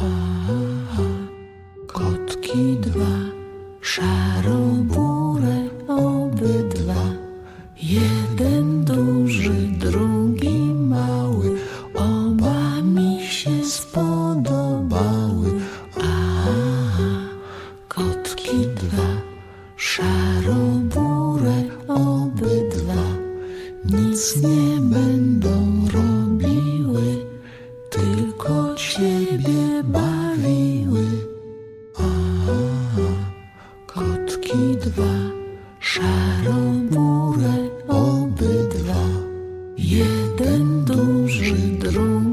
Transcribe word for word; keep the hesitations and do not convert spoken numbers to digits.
Kotki dwa, szarobure obydwa, jeden duży, drugi mały, oba mi się spodobały. A, kotki dwa, szarobure obydwa, nic nie będą robiły, tylko ciebie bawiły. A, kotki dwa, szarobure obydwa, jeden duży, drugi